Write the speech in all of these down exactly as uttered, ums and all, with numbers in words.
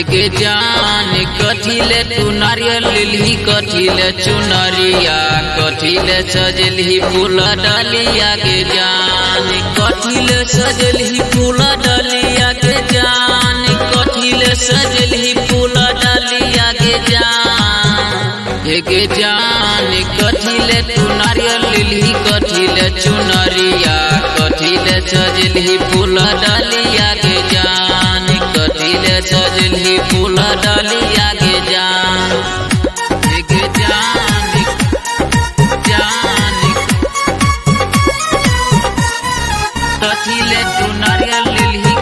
हेगे जान कथिले तू नारियल लिलही कथिले चुनरिया कथिले सजलही फूल डालिया के जान कथिले सजलही फूल डालिया के जान कथिले सजलही फूल डालिया के जान हेगे जान कथिले तू नारियल लिलही कथिले चुनरिया कथिले सजलही फूल डालिया के जान कथिले सजलही फूल डालिया के जान हेगे जान जान कथिले तू नारियल लिलही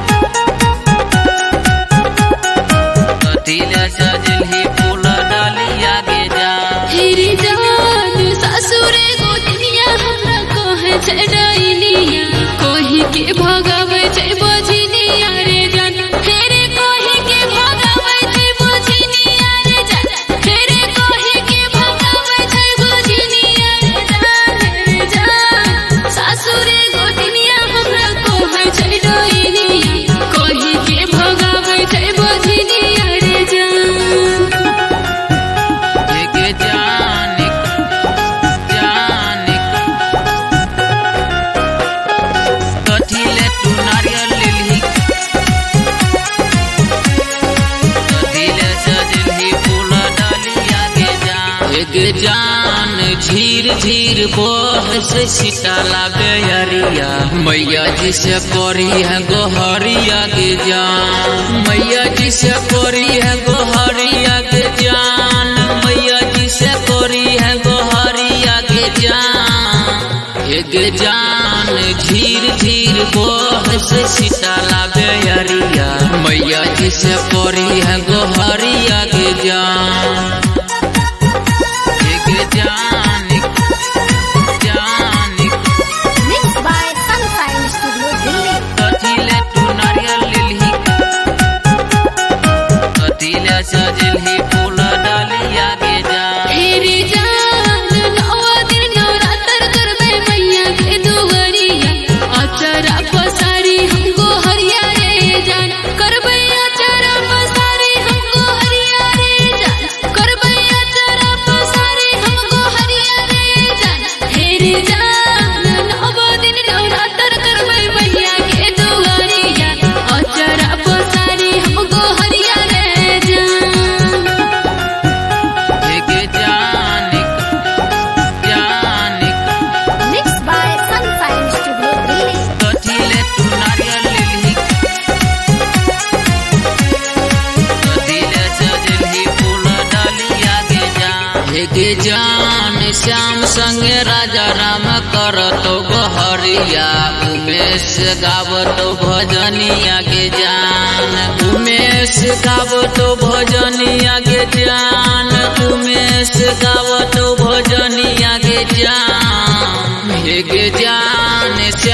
कथिले सजलही फूल डालिया के जान तेरी जान सासुरे गोदिया हमरा कहे छै डाइलिया कहि के भगावे छै बजनिया रे जान तेरे कहि के भगावे छै बजनिया रे जान तेरे कहि के भगावे छै बजनिया रे जान रे जान सासुरे गोदिया हमरा कहे छै डाइलिया कहि के भगावे छै बजनिया रे जान हेगे जान जान कथिले तू नारियल लिलही कथिले सजलही फूल डालिया के जान हेगे जान झीर झीर बह से सीताला बेरिया मैया जी से करी है गोहरिया के जान मैया जी से करी है गोहरिया के जान मैया जी से करी है गोहरिया के जान हेगे जान झीर झीर बह से सीताला बेरिया मैया जी से करी है गोहरिया के जान हेगे जान जान Mixed by Sunshine Studio Delhi. कथिले तू नारियल लिलही कथिले सजलही फूल डालिया के जान तेरी जान नौ दिन नवरात्र करबे मैया के दुवरिया अचरा पसारी हमको हरिया रे जान करबे अचरा पसारी हमको हरिया रे जान करबे अचरा पसारी हमको हरिया रे जान तेरी जान नौ दिन नवरात्र करबे मैया के दुवरिया अचरा पसारी हमको हरिया रे जान हेगे जान जान Mixed by Sunshine Studio Delhi. कथिले तू नारियल लिलही कथिले सजलही फूल डालिया के जान हेगे जान श्याम संगे राजा राम करतो गोहरिया उमेश गावतो भजनिया के जान उमेश गावतो भजनिया के जान उमेश गावतो भजनिया के जान हेगे जान